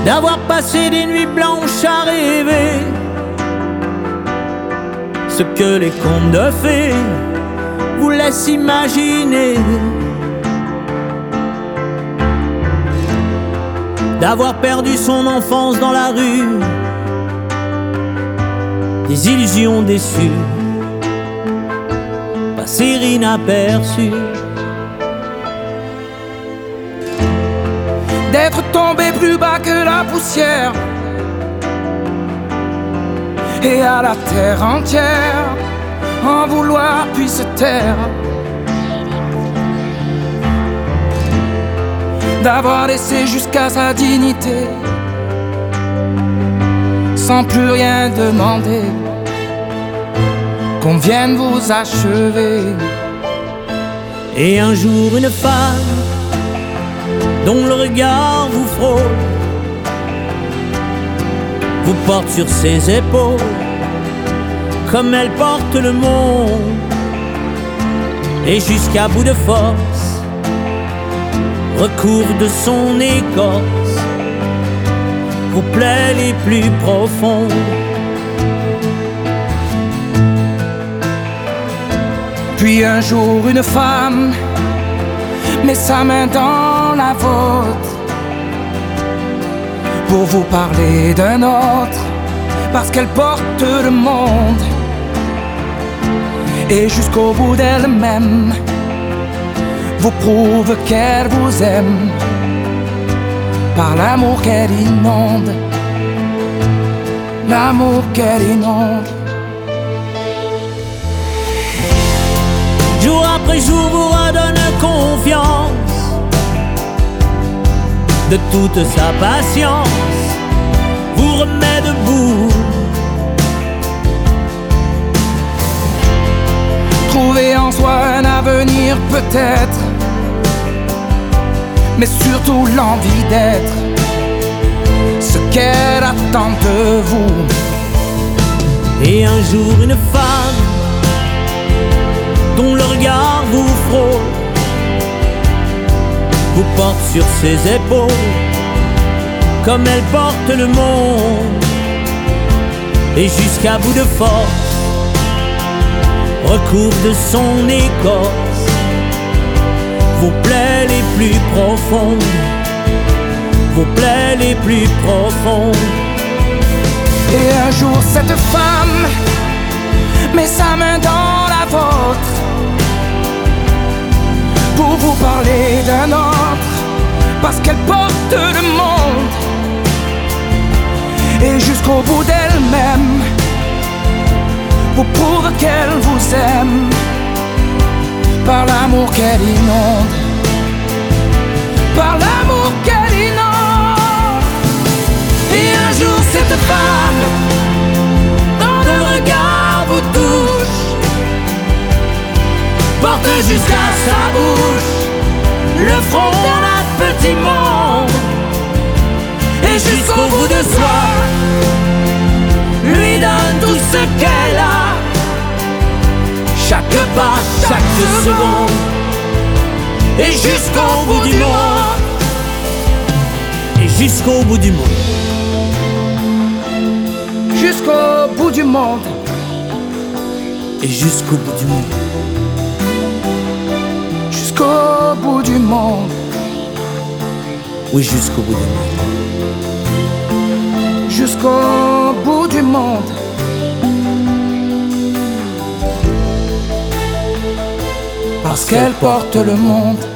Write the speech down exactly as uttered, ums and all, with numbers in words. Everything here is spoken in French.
d'avoir passé des nuits blanches à rêver ce que les contes de fées vous laissent imaginer, d'avoir perdu son enfance dans la rue, des illusions déçues, passer inaperçues, d'être tombé plus bas que la poussière et à la terre entière en vouloir puis se taire, d'avoir laissé jusqu'à sa dignité sans plus rien demander, qu'on vienne vous achever. Et un jour une femme dont le regard vous frôle vous porte sur ses épaules comme elle porte le monde, et jusqu'à bout de force recouvre de son écorce vos plaies les plus profondes. Puis un jour une femme met sa main dans la vôtre pour vous parler d'un autre, parce qu'elle porte le monde, et jusqu'au bout d'elle-même vous prouve qu'elle vous aime par l'amour qu'elle inonde, l'amour qu'elle inonde. Jour après jour vous redonne confiance de toute sa patience, vous remet debout. Trouver en soi un avenir peut-être, mais surtout l'envie d'être ce qu'elle attend de vous. Et un jour une femme dont le regard vous frôle vous porte sur ses épaules comme elle porte le monde, et jusqu'à bout de force recouvre de son écorce vos plaies les plus profondes, vos plaies les plus profondes. Et un jour cette femme met sa main dans la vôtre pour vous parler d'un autre, parce qu'elle porte le monde, et jusqu'au bout d'elle-même vous prouve qu'elle vous aime par l'amour qu'elle inonde, par l'amour qu'elle inonde. Et un jour cette femme dans le regard vous touche, porte jusqu'à sa bouche le front d'un petit monde, et jusqu'au bout de soi lui donne tout ce qu'elle a, chaque pas, chaque seconde, et jusqu'au bout du monde, et jusqu'au bout du monde, jusqu'au bout du monde, et jusqu'au bout du monde, jusqu'au bout du monde. oui, jusqu'au bout du monde, jusqu'au bout du monde. Parce qu'elle porte le monde.